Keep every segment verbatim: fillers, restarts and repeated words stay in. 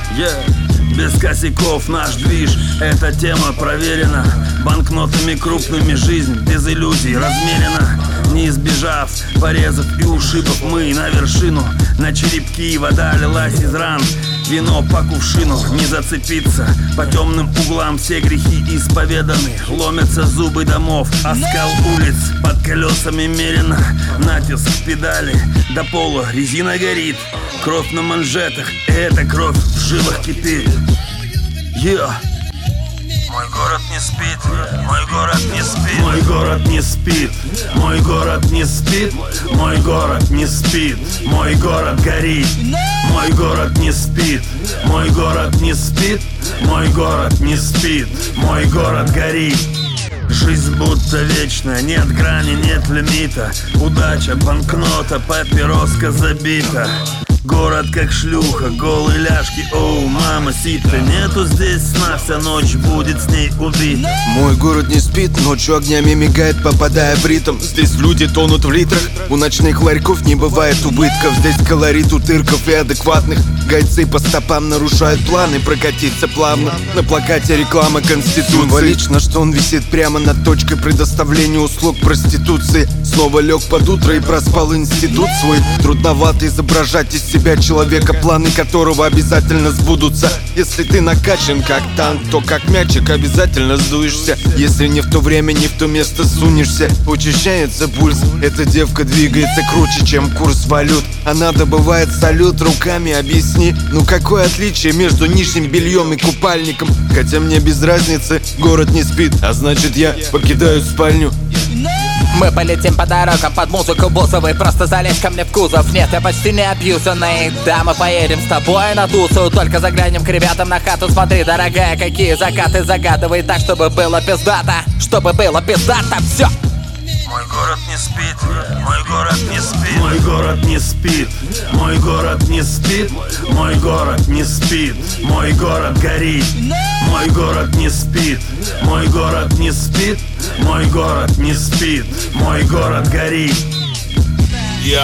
Yeah. Без косяков наш движ, эта тема проверена. Банкнотами крупными жизнь без иллюзий размерена. Не избежав порезов и ушибов, мы на вершину. На черепки вода лилась из ран, вино по кувшину. Не зацепиться по темным углам, все грехи исповеданы. Ломятся зубы домов, оскал улиц под колесами мерено. Натиск педали до пола, резина горит. Кровь на манжетах, эта кровь в жилах кипит. Yeah. Мой город не спит, мой город не спит, мой город не спит, мой город не спит, мой город не спит, мой город горит, мой город не спит, мой город не спит, мой город не спит, мой город горит. Жизнь будто вечная, нет грани, нет лимита. Удача, банкнота, папироска забита. Город как шлюха, голые ляжки, оу, мама сита. Нету здесь сна, вся ночь будет с ней убита. Мой город не спит, ночью огнями мигает, попадая в ритм. Здесь люди тонут в литрах, у ночных ларьков не бывает убытков. Здесь колорит утырков и адекватных. Гайцы по стопам нарушают планы прокатиться плавно. На плакате реклама Конституции. Символично, что он висит прямо над точкой предоставления услуг проституции. Снова лег под утро и проспал институт свой. Трудновато изображать из себя человека, планы которого обязательно сбудутся. Если ты накачан как танк, то как мячик обязательно сдуешься. Если не в то время, не в то место сунешься. Учащается пульс, эта девка двигается круче, чем курс валют. Она добывает салют руками, объясни. Ну какое отличие между нижним бельем и купальником? Хотя мне без разницы, город не спит, а значит я покидаю спальню. Мы полетим по дорогам под музыку бусовой. Просто залезь ко мне в кузов. Нет, я почти не абьюзанный. Да, мы поедем с тобой на тусу. Только заглянем к ребятам на хату. Смотри, дорогая, какие закаты. Загадывай так, чтобы было пиздато. Чтобы было пиздато, все. Мой город не спит, мой город не спит, мой город не спит, мой город не спит, мой город не спит, мой город горит, мой город не спит, мой город не спит, мой город не спит, мой город горит. Я,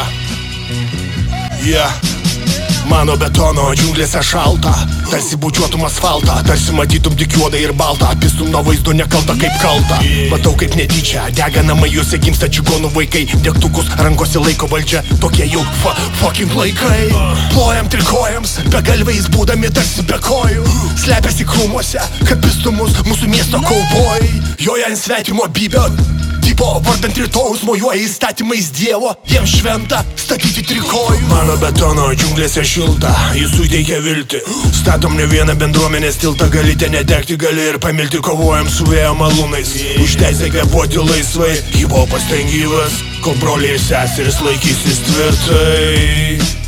я Mano betono džiunglėse šalta, tarsi bučiuotum asfaltą, tarsi matytum tik juodą ir baltą, apistum nuo vaizdo nekalta kaip kalta. Matau kaip netyčia, dega namai, juose gimsta čigonų vaikai, degtukus rankose laiko valdžia, tokie jau fa fucking laikai. Plojam trikojams, begalviais būdami tarsi be kojų, slepiasi krūmuose, kad pistumus mūsų miesto kaubojai. Joja ant svetimo bybio tipo, vardant rytojus mojuoja įstatymais dievo, jiems šventa statyti trikojų. Mano betono džiunglėse šilta, jis suteikia viltį. Statom ne vieną bendruomenės tiltą, galite netekti, gali ir pamilti. Kovojam su vėjo malūnais, už teisę kvėpuoti laisvai. Hipopas ten gyvas, kol broliai ir seseris laikysis tvirtai.